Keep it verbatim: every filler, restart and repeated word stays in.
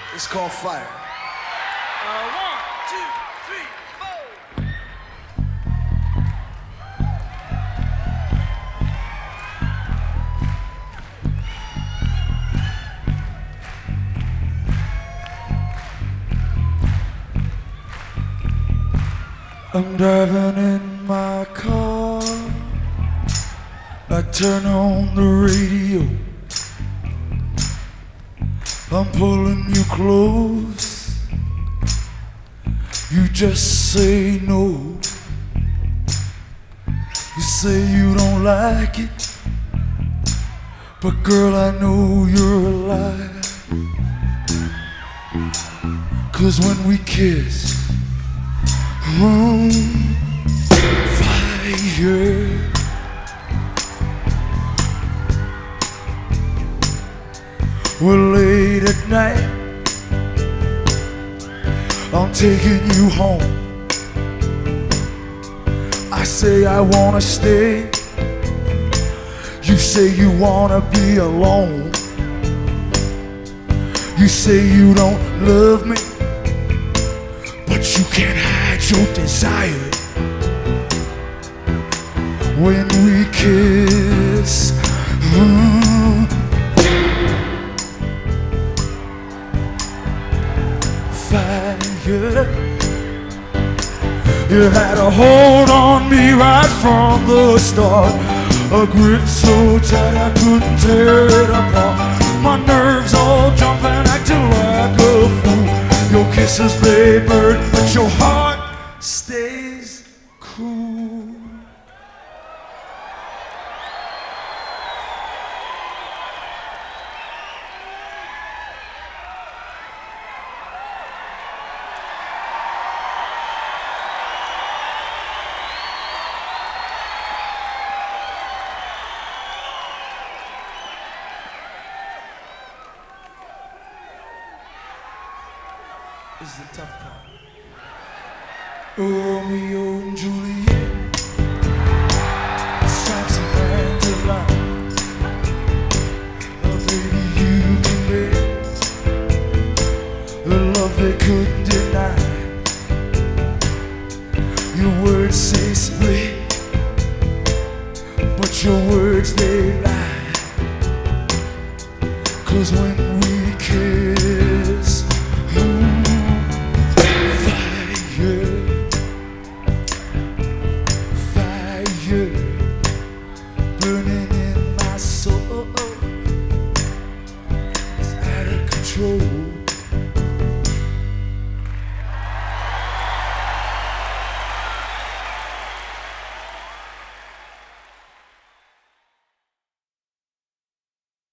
It's called Fire. Uh, one, two, three, four. I'm driving in my car. I turn on the radio. I'm pulling you close. You just say no. You say you don't like it, but girl, I know you're a liar. 'Cause when we kiss, mm, fire. We're late at night, I'm taking you home. I say I wanna stay, you say you wanna be alone. You say you don't love me, but you can't hide your desire. When we kiss, mm, fire. You had a hold on me right from the start, a grip so tight I couldn't tear it apart. My nerves all jumping, acting like a fool. Your kisses they burn, but your heart stays cool. This is the tough part. Romeo and Juliet, Samson and Delilah. Oh, baby, you can bet the love they couldn't deny. Your words say split, but your words they lie. 'Cause when we kiss, mm, burning in my soul, it's out of control.